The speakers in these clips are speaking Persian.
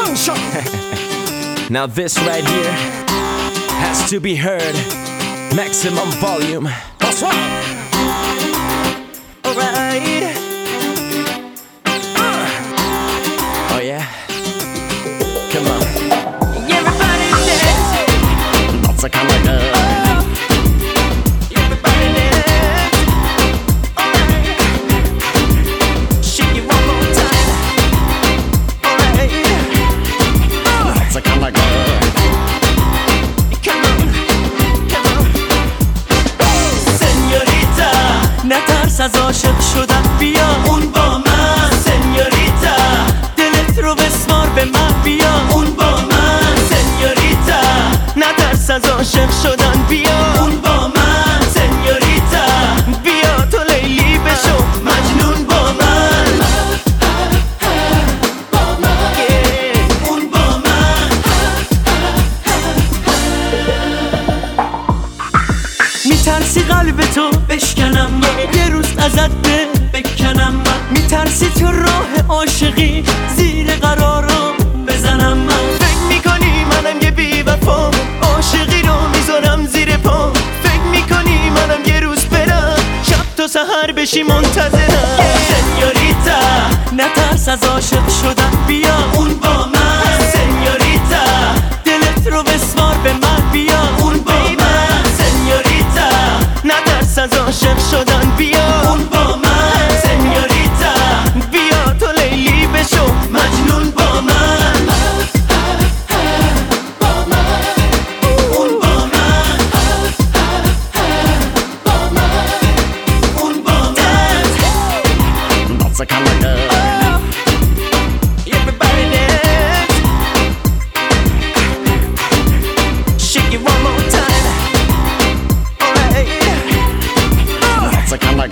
Now this right here has to be heard. Maximum volume. That's right. Alright. Oh yeah. Come on. Everybody dance. Lots of color. Everybody dance. Alright. Shake it one more time. Alright. Lots of color. نترس از عاشق شدن بیا اون با من سنیوریتا دلت رو بسمار به من بیا اون با من سنیوریتا نترس از عاشق شدن بیا اون با من سنیوریتا بیا تو لیلی بشو مجنون با من اون با من میترسی قلب تو بشکنم یه روز ازت بکنم میترسی تو راه عاشقی زیر قرارم بزنم فکر میکنی منم یه بی وفا عاشقی رو میذارم زیر پا فکر میکنی منم یه روز برم شب تا سحر بشی منتظرم سنیوریتا نترس از عاشق شدن بیا اون با من سنیوریتا دلت رو بسمار به من بیا اون با من سنیوریتا نترس از عاشق شدن بیا اون با من سنیوریتا بیا تو لیلی بشو مجنون با من اون با من اون با من Lots of color. Everybody dance. Shake it one more time. Alright. Lots of color.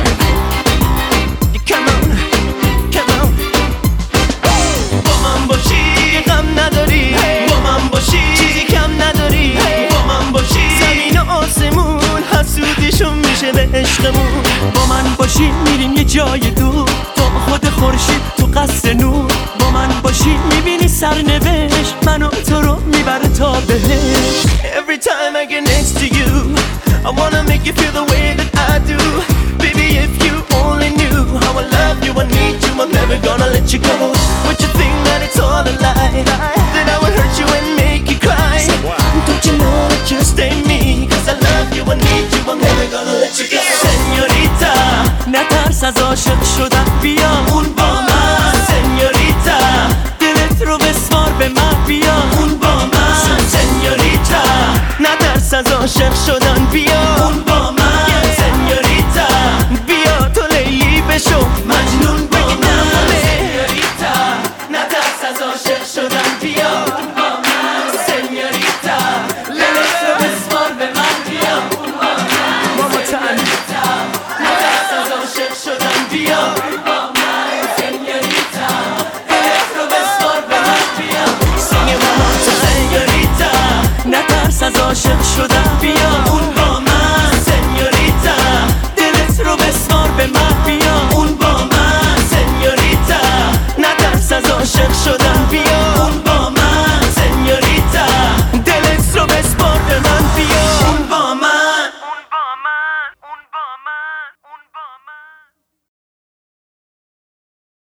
Come on, come on. با من باشی غم نداری با من باشی چیزی کم نداری با من باشی زمین و آسمون حسودیشون میشه به عشقمون با من باشی میریم یه جای دور تا خود خورشید تو قصر نور با من باشی میبینی سرنوشت منو تو رو میبره تا بهش Every time I get next to you I wanna make you feel the way that I do Baby if you only knew how I love you, I need you, I'm never gonna let you go Would you think that it's all a lie? That I would hurt you and make you cry Don't you know that just ain't me Cause I love you, I need you, I'm never gonna let you go Señorita نترس از عاشق شدن بیا اون با من Señorita دلت رو بسمار به من بیا اون با من Señorita نترس از عاشق شدن بیا